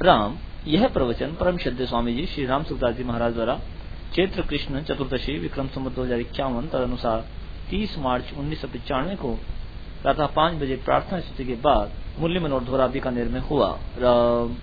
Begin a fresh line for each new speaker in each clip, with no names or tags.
राम। यह प्रवचन परम श्रद्धेय स्वामी जी श्री राम सुखदास जी महाराज द्वारा चैत्र कृष्ण चतुर्दशी विक्रम संवत 2051 तदनुसार 30 मार्च 1995 को प्रातः 5 बजे प्रार्थना स्तुति के बाद मुरली मनोहर धोरा बीकानेर में हुआ। राम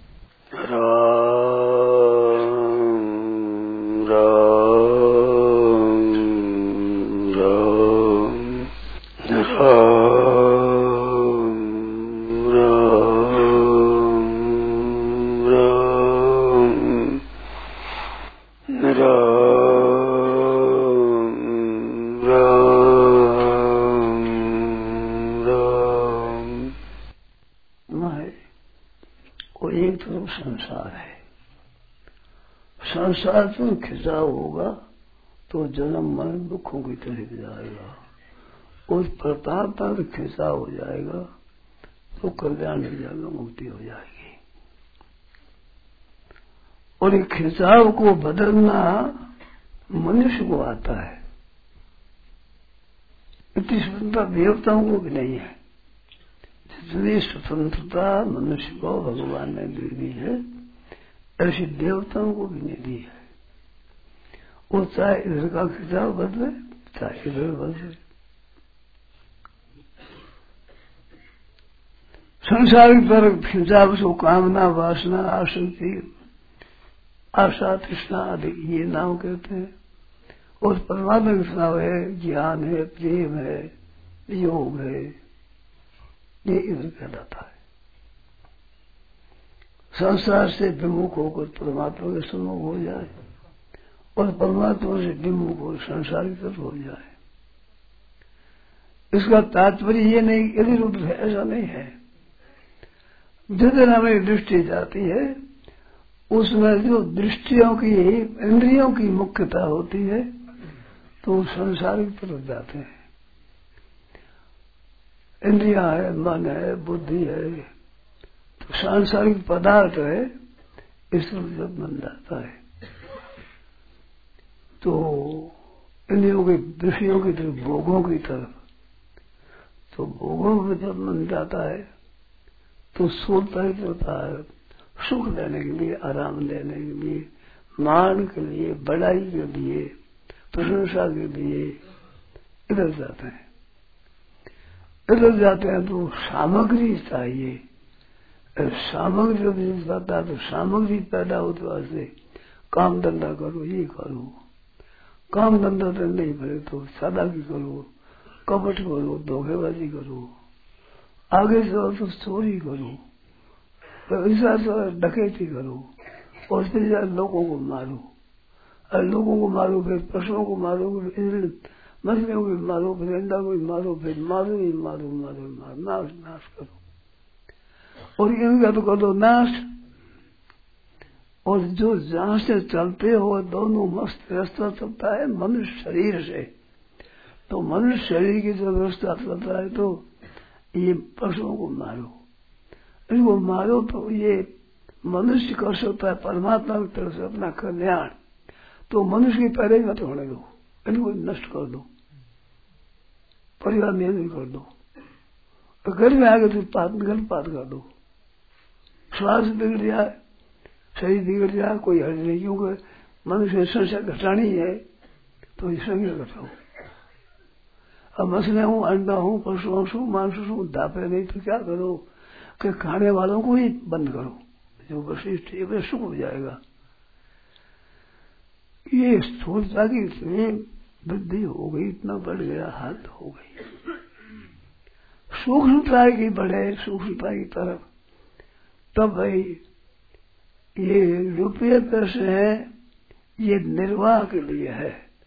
संसार तो खिंचाव होगा तो जन्म मरण दुखों की तरफ जाएगा, उस प्रताप पर खिंचाव हो जाएगा तो कल्याण हो जाएगा, मुक्ति हो जाएगी। और ये खिंचाव को बदलना मनुष्य को आता है, इतनी स्वतंत्रता देवताओं को भी नहीं है। जितनी स्वतंत्रता मनुष्य को भगवान ने दे दी है ऐसी देवताओं को भी नहीं दी है। वो चाहे इधर का खिंचाव बदले चाहे इधर बदले। संसारिक तरफ खिंचाव को कामना वासना आसक्ति आशा तृष्णा आदि ये नाम कहते हैं। और परमात्मा का खिंचाव है, ज्ञान है, प्रेम है, योग है, ये इधर कहलाता है। संसार से विमुख होकर परमात्मा के सम्मुख हो जाए और परमात्मा से विमुख हो संसार की तरफ हो जाए। इसका तात्पर्य ये नहीं यदि रूप है, ऐसा नहीं है। जिधर हमें दृष्टि जाती है उसमें जो दृष्टियों की इंद्रियों की मुख्यता होती है तो संसार की तरफ जाते हैं। इंद्रियां है, मन है, बुद्धि है, तो सांसारिक पदार्थ है, इस तरफ जब मन जाता है तो इंद्रियों की दृष्टियों की तरफ, भोगों की तरफ, तो भोगों में जब मन जाता है तो सोचता ही रहता है, सुख लेने के लिए, आराम लेने के लिए, मान के लिए, बड़ाई के लिए, प्रशंसा के लिए इधर जाते हैं। इधर जाते हैं तो सामग्री चाहिए। सामग्री जब यूज करता है तो सामग्री पैदा होते वास्ते काम धंधा करो, ये करो। काम धंधा तो नहीं करे तो सादागी करो, कपट करो, धोखेबाजी करो, आगे से तो चोरी करो, ऐसा डकैती करो, और फिर लोगों को मारो। और लोगों को मारो, फिर पशुओं को मारो, फिर मछलियों को मारो, फिर अंडा को मारो, फिर मारो ही मारो, मारो ही मारो, नाश नाश करो। और इनका तो कर दो नाश। और जो जहां से चलते हो दोनों मस्त रास्ता चलता है मनुष्य शरीर से, तो मनुष्य शरीर की जो व्यवस्था चलता है तो ये पशुओं को मारो, इनको मारो तो ये मनुष्य कर सकता है परमात्मा की तरफ से अपना कल्याण। तो मनुष्य की पहले ही मत होने दो, इनको नष्ट कर दो, परिवार नियंत्रण कर दो। तो घर में आगे तो गर्भपात कर दो, स्वास्थ्य बिगड़ जाए, शरीर बिगड़ जाए, कोई हर्ज नहीं, क्योंकि मनुष्य संख्या घटानी है तो ये संख्या घटाओ। अब मछलियां हूं, अंडा हूं, पशुओं हूं, मांस हूं, दापे नहीं तो क्या करो कि खाने वालों को ही बंद करो, जो वशिष्ठ है सुख हो जाएगा। ये स्थूलता की इतनी वृद्धि हो गई, इतना बढ़ गया, हद हो गई। सूक्ष्मता की बढ़े, सूक्ष्मता की तरफ, तब भाई ये रुपये पैसे है, ये निर्वाह के लिए है,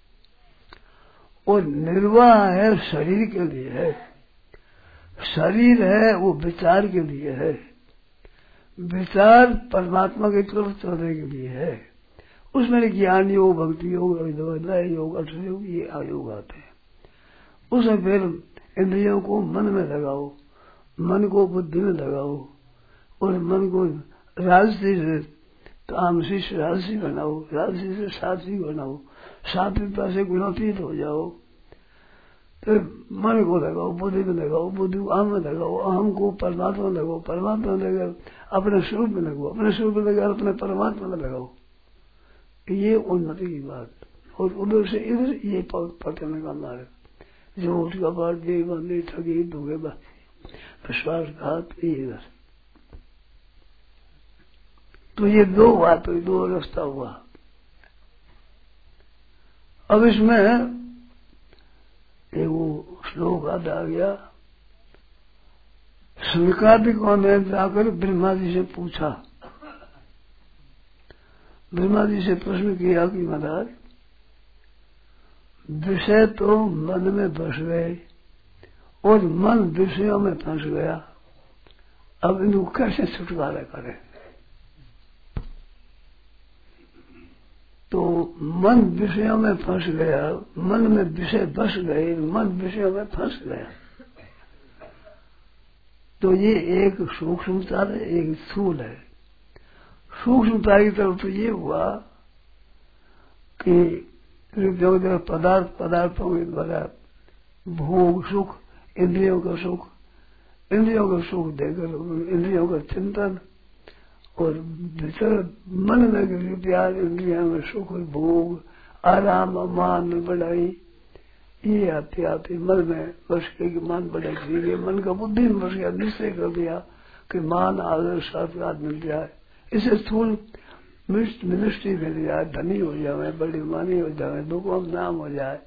और निर्वाह है शरीर के लिए है। शरीर है वो विचार के लिए है, विचार परमात्मा की तरफ चलने के लिए है। उसमें ज्ञान योग, भक्ति योग, अविद्या योग, अष्ट योग, ये आयोग आते हैं। उसमें फिर इंद्रियों को मन में लगाओ, मन को बुद्धि में लगाओ, और मन को राजसी से तामसी से राजसी बनाओ, राजसी से सात्विक बनाओ, सात्विकता से गुणातीत हो जाओ। तो मन को लगाओ, बुद्धि में लगाओ, बुद्धि को अहम में लगाओ, अहम को परमात्मा में लगाओ, परमात्मा में लगाओ, अपने स्वरूप में लगाओ, अपने स्वरूप में लगाओ, अपने परमात्मा में लगाओ। ये उन्नति की बात। और उधर से इधर ये पढ़ने का मार्ग, झूठ कपट बेईमानी ठगी धोखेबाजी विश्वासघात, ये इधर। तो ये दो बात हुई, दो रास्ता हुआ। अब इसमें एक वो श्लोक आ गया, स्वीकादिकों ने जाकर ब्रह्मा जी से पूछा, ब्रह्मा जी से प्रश्न किया कि महाराज विषय तो मन में बस गए और मन विषयों में फंस गया, अब इनको कैसे छुटकारा करें? तो मन विषयों में फंस गया, मन में विषय बस गए, मन विषयों में फंस गया। तो ये एक सूक्ष्मता है, एक स्थूल है। सूक्ष्मता की तरफ तो ये हुआ कि जो पदार्थों के द्वारा भोग सुख, इंद्रियों का सुख देकर इंद्रियों का चिंतन, और भीतर मन में प्यार, इंद्रिया में सुख भोग आराम मान बढ़ाई, ये आते मन में बस के मान बढ़ाई चाहिए। मन का बुद्धि में बस गया, निश्चय कर दिया कि मान आदर सत्कार मिल जाए, इसे स्थूल मिनिस्ट्री मिल जाए, धनी हो जाए, बड़ी मानी हो जाए, दुखों में नाम हो जाए,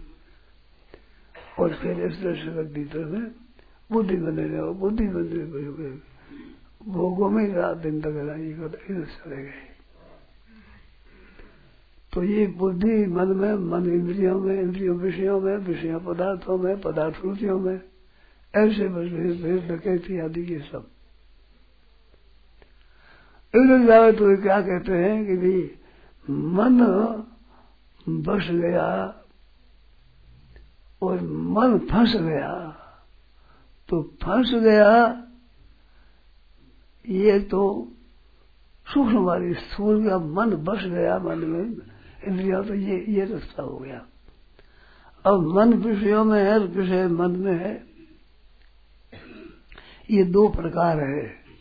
और फिर इस तरह से भीतर में बुद्धि बने रहो, बुद्धि बने भोगों में रात दिन तक इधर चले गए। तो ये बुद्धि मन में, मन इंद्रियों में, इंद्रियों विषयों में, विषयों पदार्थों में, पदार्थ रुचियों में, ऐसे बस भेद डकैती आदि ये सब इधर जाए। तो ये क्या कहते हैं कि भी मन बस गया और मन फंस गया। तो फंस गया ये तो सूक्ष्म वाली, स्थूल का मन बस गया मन में, इंद्रिया, तो ये रास्ता हो गया। अब मन विषयों में है, विषय मन में है, ये दो प्रकार है।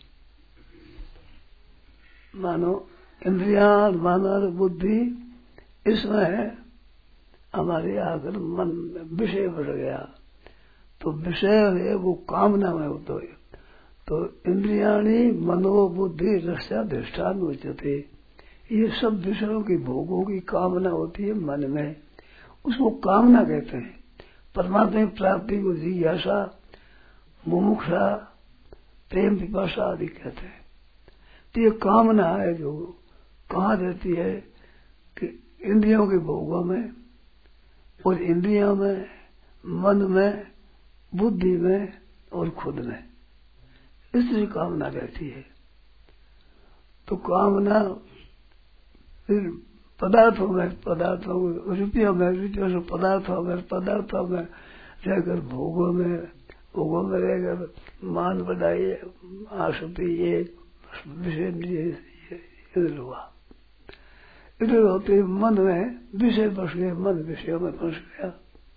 मानो इंद्रिया, मानो बुद्धि, इसमें हमारे आकर मन विषय बढ़ गया। तो विषय है वो कामना में होता है। तो इंद्रियाणी मनोबुद्धि रस्याधिष्ठान उच्यते, ये सब विषयों की भोगों की कामना होती है मन में, उसको कामना कहते हैं। परमात्मा की प्राप्ति को जिज्ञासा, मुमुक्षा, प्रेम पिपासा आदि कहते हैं। तो ये कामना है जो कहाँ रहती है कि इंद्रियों के भोगों में, और इंद्रियों में, मन में, बुद्धि में और खुद में, इसलिए कामना रहती है। तो कामना फिर पदार्थों में, रुपयों में, रुपयों से पदार्थों में रहकर भोगों में रहकर मान बढ़ाई, आसक्ति, ये विषय इधर हुआ। इधर होते मन में विषय बस गए, मन विषयों में फंस गया।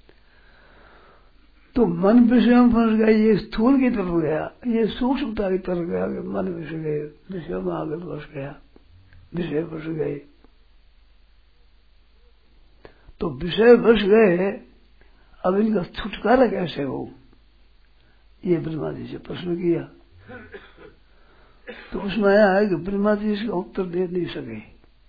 तो मन विषयों में फंस गया, ये स्थूल की तरफ गया, ये सूक्ष्मता की तरफ गया कि मन विषय गए, विषयों में आगे बस गया, विषय बस गए। तो विषय बस गए, अब इनका छुटकारा कैसे हो, ये ब्रह्मा जी से प्रश्न किया। तो उसमें आया है कि ब्रह्मा जी इसका उत्तर दे नहीं सके,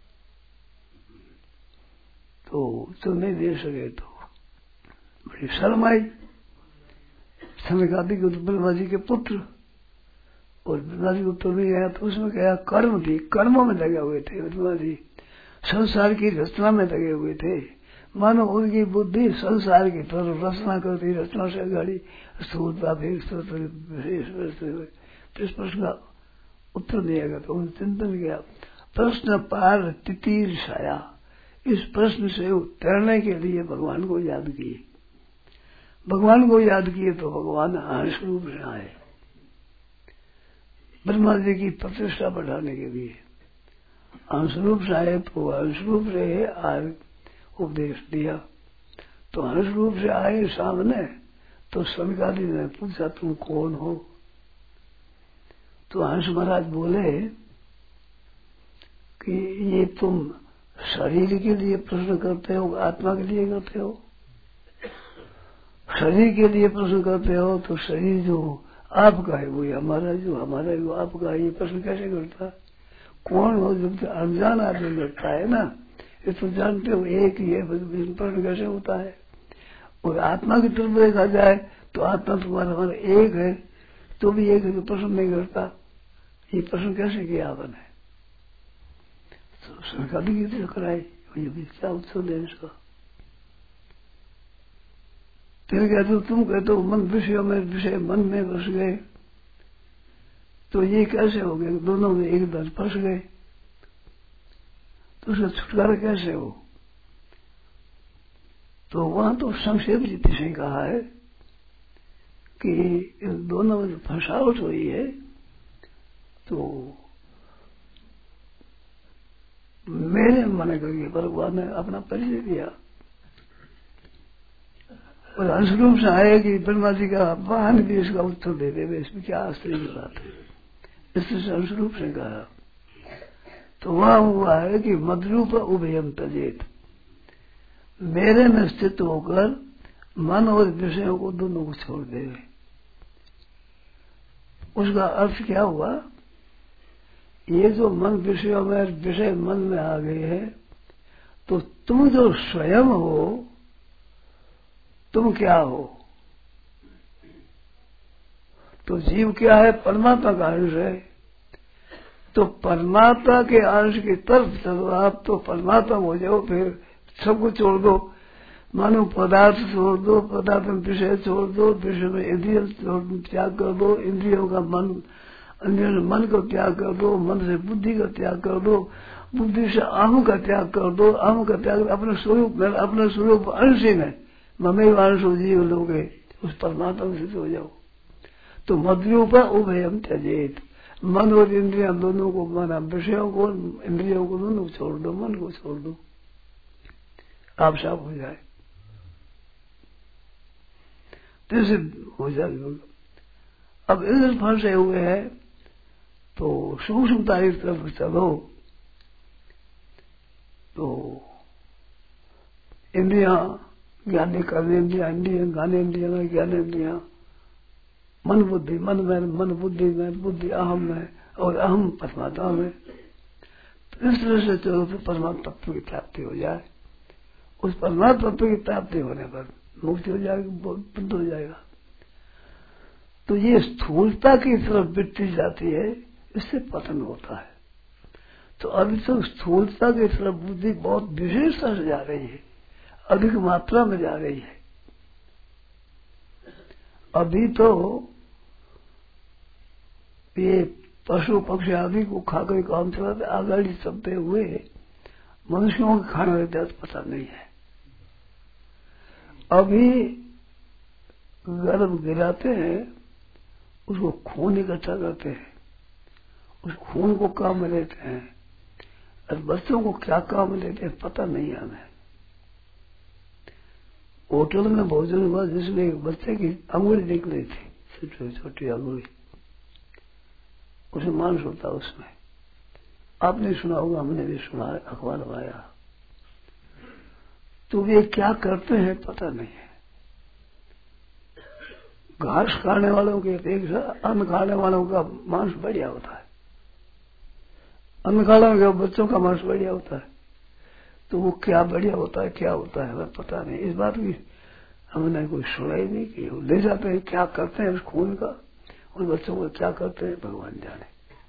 तो नहीं दे सके, तो बड़ी शर्म आई। सनकादि के ब्रह्मा जी के पुत्र, और ब्रह्मा जी उत्तर नहीं आया। तो उसमें क्या, कर्म थी, कर्मों में लगे हुए थे ब्रह्मा जी, संसार की रचना में लगे हुए थे। मानो उनकी बुद्धि संसार की तरफ रचना करती, रचना से गाड़ी स्थूलता इस प्रश्न का उत्तर नहीं आएगा। तो उन्होंने चिंतन किया, प्रश्न पार तितीर छाया, इस प्रश्न से उतरने के लिए भगवान को याद किए। भगवान को याद किए तो भगवान अंश रूप से आए, ब्रह्मा जी की प्रतिष्ठा बढ़ाने के लिए अंश रूप से आए। तो अंश रूप से आज उपदेश दिया। तो हंस रूप से आए सामने, तो सनकादि ने पूछा तुम कौन हो? तो हंस महाराज बोले कि ये तुम शरीर के लिए प्रश्न करते हो, आत्मा के लिए करते हो? शरीर के लिए प्रश्न करते हो तो शरीर जो आपका है वही हमारा, जो हमारा है वो आपका है। ये प्रश्न कैसे करता? कौन हो? जब अनजान आदमी करता है ना, ये तो जानते हो एक ही है, प्रश्न कैसे होता है? और आत्मा की तरफ देखा जाए तो आत्मा तुम्हारा हमारा एक है, तो भी एक है, तो प्रश्न नहीं करता। ये प्रश्न कैसे किया आपने? तो सरकार भी कराई, ये भी क्या उत्सव है इसका? फिर कहते हो, तुम कहते हो मन विषयों में, विषय मन में बस गए, तो ये कैसे हो गए? दोनों में एक दर फंस गए, तो उसका छुटकारा कैसे हो? तो वहां तो संक्षेप रीति से कहा है कि इन दोनों में फंसावट हुई है, तो मेरे मन करके भगवान ने अपना परिचय दिया और अंश रूप से आए कि ब्रह्मा जी का वाहन भी इसका उत्तर दे दे, इसमें क्या आश्चर्य की बात है? इससे अंश रूप से कहा। तो वहां हुआ है कि मद्रूप उभयम तजेत, मेरे में स्थित होकर मन और विषयों को दोनों को छोड़ दे। उसका अर्थ क्या हुआ? ये जो मन विषयों में, विषय मन में आ गए हैं, तो तुम जो स्वयं हो, तुम क्या हो? तो जीव क्या है? परमात्मा का अंश है। तो परमात्मा के अंश की तरफ चलो आप, तो परमात्मा हो जाओ। फिर सबको छोड़ दो, मानो पदार्थ छोड़ दो, पदार्थ में विषय छोड़ दो, विषय में इंद्रिय त्याग कर दो, इंद्रियों का मन, इंद्रियों से मन को त्याग कर दो, मन से बुद्धि का त्याग कर दो, बुद्धि से अहम का त्याग कर दो, अहम का त्याग अपने स्वरूप में, अपने स्वरूप अंश ही में ममे अंश जीव लोगे, उस परमात्मा से हो जाओ। तो मद्रूपा उभयम त्यजेत, मन और इंद्रियां दोनों को, माना विषयों को, इंद्रियों को दोनों को छोड़ दो, मन को छोड़ दो, आप साफ हो जाए, जैसे हो जाए। अब इधर फंसे हुए हैं, तो सूक्ष्मता की तरफ चलो, तो इंद्रिया ज्ञानी कर्मेंद्रिया, इंद्रिया ज्ञानेन्द्रिया, ज्ञानेन्द्रिया मन बुद्धि, मन में, मन बुद्धि में, बुद्धि अहम में, और अहम परमात्मा में। तो इस तरह से चलो तो परमात्मा तत्व की प्राप्ति हो जाए। उस परमात्मा तत्व की प्राप्ति होने पर मुक्ति हो जाएगी, बुद्ध हो जाएगा। तो ये स्थूलता की तरफ वृत्ति जाती है, इससे पतन होता है। तो अभी तो स्थूलता की तरफ बुद्धि बहुत विशेषता से जा रही है, अधिक मात्रा में जा रही है। अभी तो ये पशु पक्षी आदि को खाकर काम चलाते, आगाड़ी चलते हुए मनुष्यों के खाना रहता तो पता नहीं है। अभी गर्भ गिराते हैं, उसको खून इकट्ठा करते हैं, उस खून को काम में लेते हैं, और बच्चों को क्या काम में लेते हैं पता नहीं हमें। होटल में भोजन हुआ जिसमें एक बच्चे की अंगुली निकली थी, छोटी छोटी अंगुली, उसे मांस होता उसमें। आपने सुना होगा, हमने भी सुना है, अखबार में आया। तो वे क्या करते हैं पता नहीं है। घास खाने वालों के अपेक्षा अन्न खाने वालों का मांस बढ़िया होता है, अन्न खाने वालों के बच्चों का मांस बढ़िया होता है। तो वो क्या बढ़िया होता है, क्या होता है हमें पता नहीं। इस बात की हमने कोई सुना ही नहीं कि वो ले जाते हैं, क्या करते हैं उस खून का, उन बच्चों को क्या करते हैं भगवान जाने।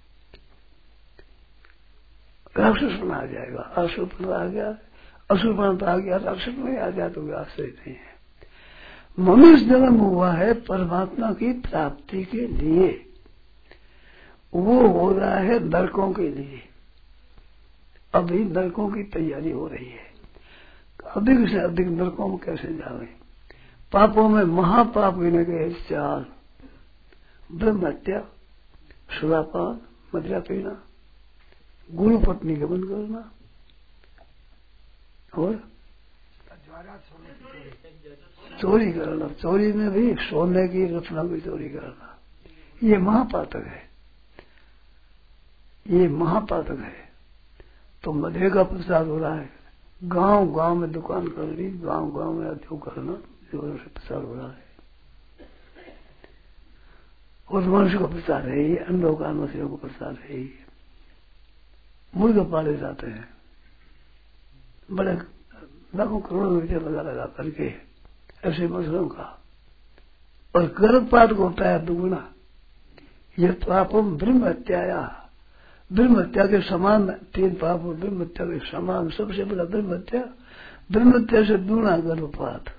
राक्षसपन आ जाएगा, असुरपन आ गया, असुरपन आ गया, राक्षस में आ जाए तो आश्चर्य नहीं है। मनुष्य जन्म हुआ है परमात्मा की प्राप्ति के लिए, वो हो रहा है नरकों के लिए। अभी नरकों की तैयारी हो रही है, अधिक से अधिक नरकों में कैसे जावे। पापों में महापाप गिने गए 4: ब्रह्म हत्या, सुरापान, मदिरा पीना, गुरु पत्नी गमन करना, और चोरी करना, चोरी में भी सोने की रत्ना की चोरी करना, ये महापातक है, ये महापातक है। तो मधे का प्रसाद हो रहा है, गांव गांव में दुकान कर ली, गांव गांव में जो करना, जो प्रसाद हो रहा है। और मनुष्य का प्रसाद है ये, अंडों का मछलियों का प्रसाद है ये। मुर्गे पाले जाते हैं बड़े लाखों करोड़ों रुपये लगा करके ऐसे मछलियों का, और गर्भपात को होता है दुगुना। यह पापम ब्रह्म हत्याया, ब्रह्म हत्या के समान, 3 पाप ब्रह्म हत्या के समान, सबसे बड़ा ब्रह्म हत्या, ब्रह्म हत्या से दुगुना गर्भपात।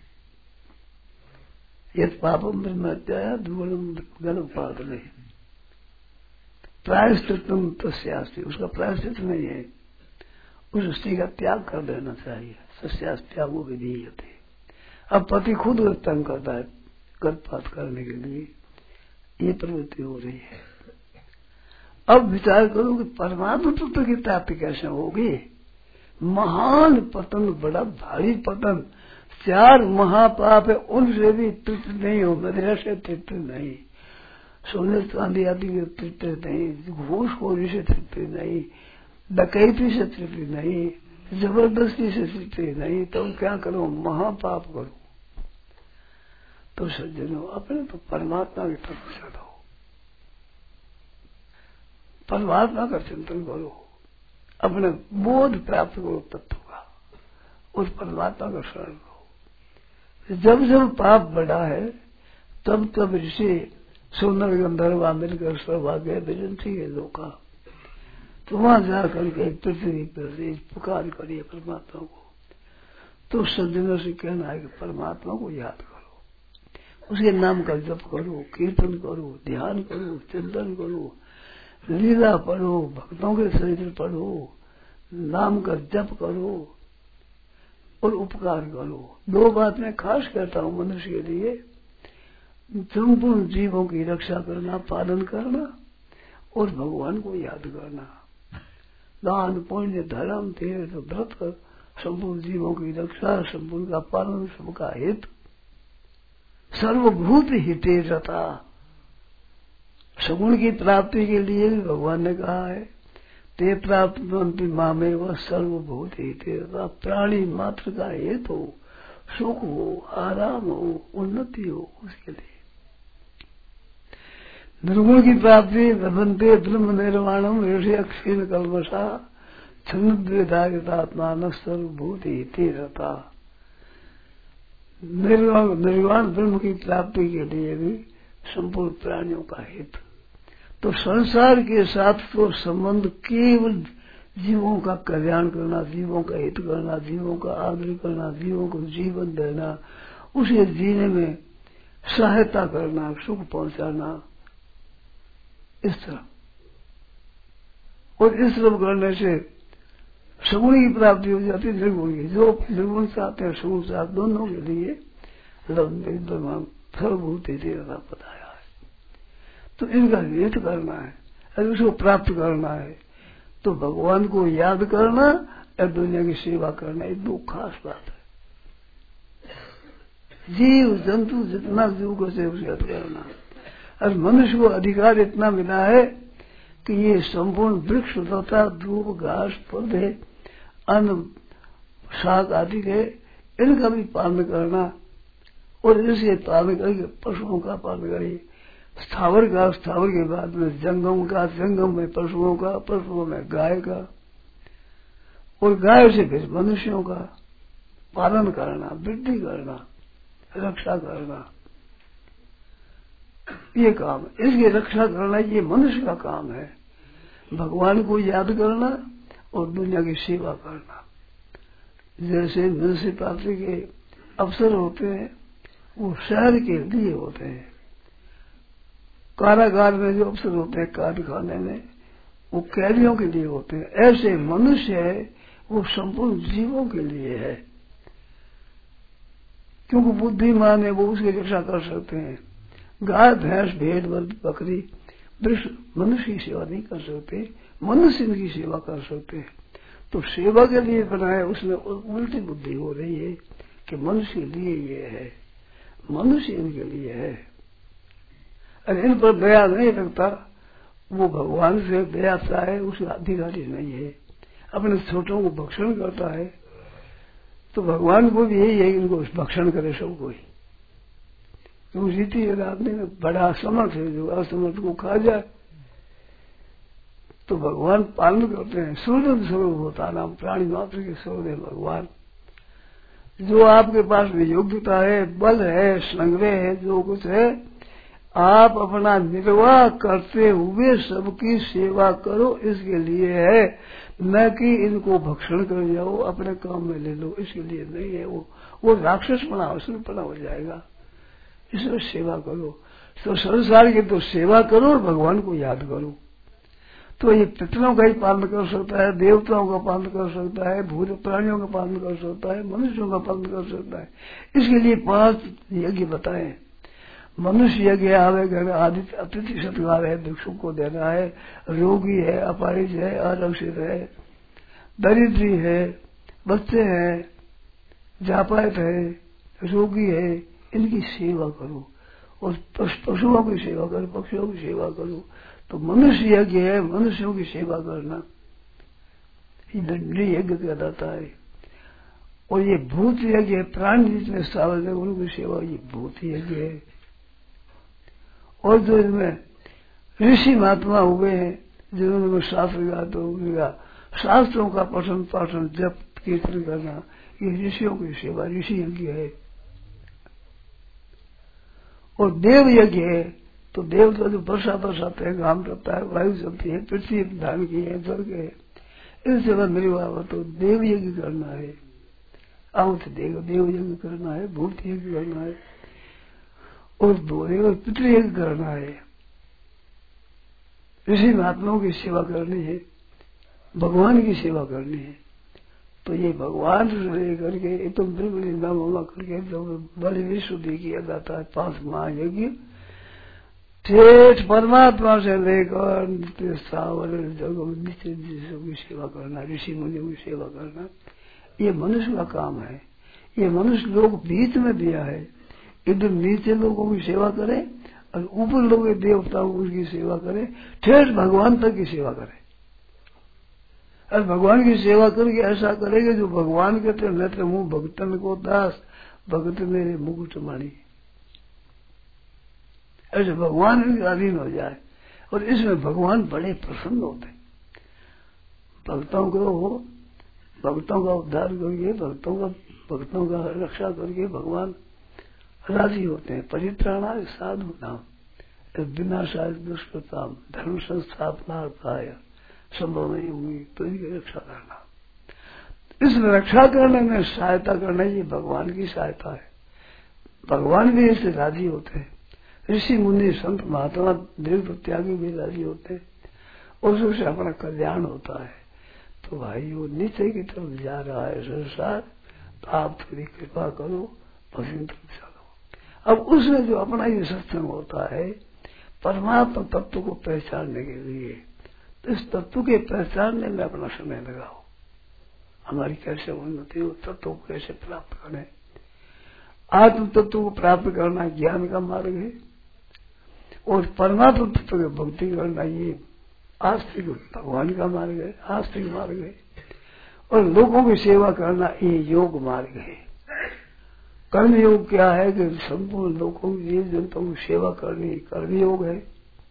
यह पापम ब्रह्म हत्याया दुगुणम गर्भपात नहीं। प्रायश्चित्तम तस्यास्ति, उसका प्रायश्चित नहीं है, उस स्त्री का त्याग कर देना चाहिए। सस्यास त्यागो विधीयते। अब पति खुद तंग करता है गर्भपात करने के लिए, ये प्रवृत्ति हो रही है। अब विचार करो कि परमात्मा तत्व की प्राप्ति कैसे होगी। महान पतन, बड़ा भारी पतन, 4 महापाप है, उनसे भी तृप्त नहीं हो, मदिरा से तृप्त नहीं, सोने चांदी आदि से तृप्त नहीं, घूसखोरी से तृप्त नहीं, डकैती से तृप्त नहीं, जबरदस्ती से तृप्त नहीं, तो क्या करो, महापाप करो। तो सज्जनों, अपने तो परमात्मा की तरफ चलो, परमात्मा का चिंतन करो, अपने बोध प्राप्त करो तत्व का, उस परमात्मा का शरण लो। जब जब पाप बढ़ा है तब तब ऋषि सुंदर गंधर्वा मिलकर सौभाग्य विजंती है लोका, तो वहां जाकर के पृथ्वी पर पुकार करिए परमात्मा को। तो सज्जनों से कहना है कि परमात्मा को याद करो, उसके नाम का जप करो, कीर्तन करो, ध्यान करो, चिंतन करो, लीला पढ़ो, भक्तों के चरित्र पढ़ो, नाम का जप करो और उपकार करो। 2 बात मैं खास कहता हूं मनुष्य के लिए, संपूर्ण जीवों की रक्षा करना, पालन करना और भगवान को याद करना। दान पुण्य धर्म तीर्थ व्रत कर संपूर्ण जीवों की रक्षा, संपूर्ण का पालन, सबका हित, सर्वभूत हिते रता। सगुण की प्राप्ति के लिए भी भगवान ने कहा है, ते प्राप्त माँ में वह सर्वभूत हिते रता। प्राणी मात्र का हित हो, सुख हो, आराम हो, उन्नति हो, उसके लिए। निर्गुण की प्राप्ति भवन्ते ब्रह्म निर्वाणम ऋषि अक्षीण कल्मषा छन्नद्वेदात्मा सर्वभूत हिते रता। निर्वाण ब्रह्म की प्राप्ति के लिए भी संपूर्ण प्राणियों का हित। तो संसार के साथ तो संबंध केवल जीवों का कल्याण करना, जीवों का हित करना, जीवों का आदर करना, जीवों को जीवन देना, उसे जीने में सहायता करना, सुख पहुंचाना, इस तरह। और इस तरह करने से सगुण की प्राप्ति हो जाती है, निर्गुण की। जो निर्गुण चाहते हैं, सगुण चाहते, दोनों के लिए सर्वभूत बताया है। तो इनका हित करना है, अगर उसको प्राप्त करना है तो भगवान को याद करना और दुनिया की सेवा करना, ये 2 खास बात है। जीव जंतु जितना जीव को से उसे याद करना। और मनुष्य को अधिकार इतना मिला है कि ये संपूर्ण वृक्ष लता, धूप, घास, पौधे, अन्न, शाक आदि के, इनका भी पालन करना, और इसे पालन करके पशुओं का पालन करिए। स्थावर का, स्थावर के बाद में जंगम का, जंगम में पशुओं का, पशुओं में गाय का, और गाय से फिर मनुष्यों का पालन करना, वृद्धि करना, रक्षा करना, ये काम है। इसकी रक्षा करना ये मनुष्य का काम है। भगवान को याद करना और दुनिया की सेवा करना। जैसे मनुष्य प्राप्ति के अवसर होते हैं वो शहर के लिए होते हैं, कारागार में जो अवसर होते हैं कारखाने में वो कैदियों के लिए होते हैं। ऐसे मनुष्य है वो संपूर्ण जीवों के लिए है, क्योंकि बुद्धिमान है वो उसकी रक्षा कर सकते हैं। गाय, भैंस, भेड़, बकरी, वृक्ष मनुष्य की सेवा नहीं कर सकते, मनुष्य इनकी सेवा कर सकते हैं। तो सेवा के लिए बनाया, उसमें उल्टी बुद्धि हो रही है कि मनुष्य के लिए ये है, मनुष्य इनके लिए है। अरे इन पर दया नहीं रखता, वो भगवान से दया चाहे उसका अधिकारी नहीं है, अपने छोटों को भक्षण करता है। तो भगवान को भी यही है कि इनको भक्षण करे सब कोई। तो रीति आदमी में बड़ा समर्थ है, जो असमर्थ को खा जाए। तो भगवान पालन करते हैं। सूर्य स्वरूप होता नाम प्राणी मात्र के स्वरूप है भगवान। जो आपके पास में योग्यता है, बल है, संग्रह है, जो कुछ है, आप अपना निर्वाह करते हुए सबकी सेवा करो, इसके लिए है, न कि इनको भक्षण कर जाओ अपने काम में ले लो, इसके लिए नहीं है। वो राक्षस पना असुरपना हो जाएगा। इसमें सेवा करो। तो संसार की तो सेवा करो और भगवान को याद करो। तो ये पितरों का ही पालन कर सकता है, देवताओं का पालन कर सकता है, भूत प्राणियों का पालन कर सकता है, मनुष्यों का पालन कर सकता है। इसके लिए 5 यज्ञ बताए। मनुष्य यज्ञ आवे, आदित्य अतिथि सत्कार है, भिक्षु को देना है, रोगी है, अपाहिज है, आरक्षित है, दरिद्री है, बच्चे हैं, जापायत है, रोगी है, इनकी सेवा करो। और पशुओं की सेवा करो, पक्षियों की सेवा करो। तो मनुष्य यज्ञ है, मनुष्यों की सेवा करना, ये दंडी यज्ञ कहलाता है। और ये भूत यज्ञ है, प्राणी जितने सावल है उनकी सेवा, ये भूत यज्ञ है। और जो इसमें ऋषि महात्मा हुए हैं, जिन्होंने शास्त्र गाया, तो उनका शास्त्रों का पठन पाठन जप कीर्तन करना, ये ऋषियों की सेवा, ऋषि यज्ञ है। और देव यज्ञ है, तो देव तो जो वर्षा बरसाते हैं, घाम करता है, वायु चलती है, पृथ्वी धान की है, स्वर्ग है, इस जगह निर्वाह तो देव यज्ञ करना है, आउत देव यज्ञ करना है, भूत यज्ञ करना है, और पितृयज्ञ करना है। ऋषि महात्माओं की सेवा करनी है, भगवान की सेवा करनी है। तो ये भगवान से लेकर के एकदम बिल्कुल नाम करके बड़े विशुद्धि किया जाता है। 5 महायज्ञ ठेठ परमात्मा से लेकर नित्य स्थावर जगह नित्य की सेवा करना, ऋषि मुनियों की सेवा करना, ये मनुष्य का काम है। ये मनुष्य लोग बीच में दिया है, इधर नीचे लोगों की सेवा करें और ऊपर लोग देवताओं की सेवा करें, ठेठ भगवान तक की सेवा करें। और भगवान की सेवा करके ऐसा करेंगे जो भगवान कहते नेत्र मुंह भगतन को दास, भगत मेरे मुकुट मणि, ऐसे भगवान इनके अधीन हो जाए। और इसमें भगवान बड़े प्रसन्न होते हैं। भक्तों का उद्धार करके, भक्तों का रक्षा करके भगवान राजी होते हैं। परित्राणाय साधु नाम विनाशाय दुष्कृताम धर्म संस्थापनार्थाय संभव नहीं हुई, तो इनकी रक्षा करना, इस रक्षा करने में सहायता करना, ये भगवान की सहायता है। भगवान भी इससे राजी होते हैं। ऋषि मुनि संत महात्मा दीर्घ त्यागी भी राजी होते हैं, और उससे अपना कल्याण होता है। तो भाई वो नीचे की तरफ जा रहा है संसार, तो आप थोड़ी कृपा करो, भजन तरफ चलो। अब उसमें जो अपना ये सत्संग होता है परमात्मा तत्व को पहचानने के लिए, तो इस तत्व के पहचानने में अपना समय लगाओ। हमारी कैसे उन्नति हो, तत्व को कैसे प्राप्त करें। आत्म तत्व को प्राप्त करना ज्ञान का मार्ग है, और परमात्मा तत्व की भक्ति करना ये आस्तिक भगवान का मार्ग है, आस्तिक मार्ग है। और लोगों की सेवा करना ये योग मार्ग है। कर्म योग क्या है कि संपूर्ण लोगों की जीव जंतुओं की सेवा करनी, कर्म योग है।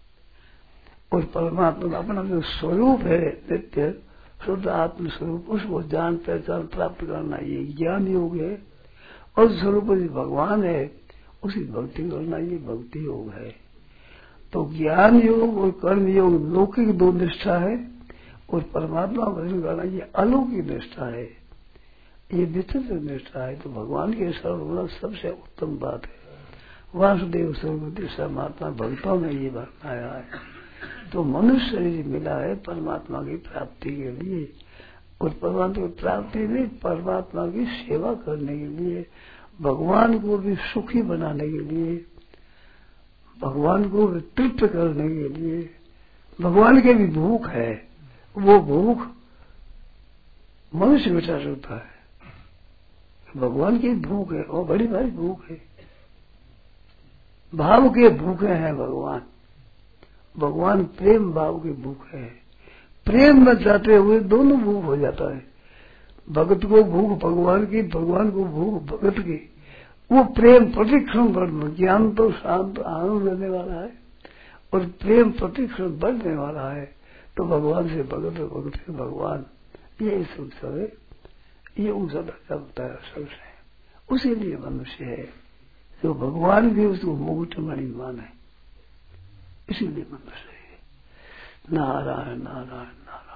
और परमात्मा का अपना जो स्वरूप है नित्य शुद्ध आत्म स्वरूप, उसको जान पहचान प्राप्त करना ये ज्ञान योग है। और स्वरूप जो भगवान है उसकी भक्ति करना ये भक्ति योग है। तो ज्ञान योग और कर्म योग लौकिक 2 निष्ठा है, और परमात्मा भजन करना ये अलौकिक निष्ठा है, ये विचित्र निष्ठा है। तो भगवान के शरण होना सबसे उत्तम बात है। वासुदेव सर्वभूति महात्मा भक्तों में ये बताया है। तो मनुष्य शरीर मिला है परमात्मा की प्राप्ति के लिए, और परमात्मा की प्राप्ति में परमात्मा की सेवा करने के लिए, भगवान को भी सुखी बनाने के लिए, भगवान को भी तृप्त करने के लिए। भगवान के भी भूख है, वो भूख मनुष्य मिटा सकता है। भगवान की भूख है और बड़ी भारी भूख है, भाव के भूखे हैं भगवान। भगवान प्रेम भाव के भूखे है। प्रेम में जाते हुए दोनों भूख हो जाता है। भगत को भूख भगवान की, भगवान को भूख भगत की। वो प्रेम प्रतिक्षण बढ़, ज्ञान तो शांत आनंद देने वाला है और प्रेम प्रतिक्षण बढ़ने वाला है। तो भगवान से भगत, भगत से भगवान, ये सब है। ये ऊंचा दर्जा होता है सबसे। उसी लिए मनुष्य है जो भगवान भी उसको मुकुटमणि माने, इसीलिए मनुष्य है। नारायण नारायण नारायण।